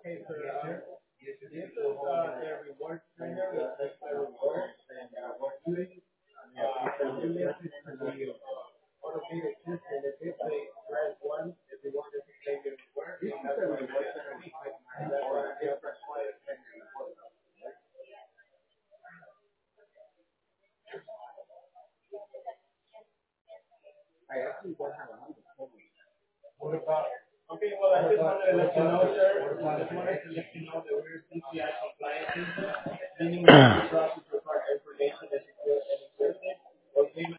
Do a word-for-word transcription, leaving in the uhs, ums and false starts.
Okay, well, I just wanted to let you know, sir, I just wanted to let you know that we're C P I compliant, meaning that the process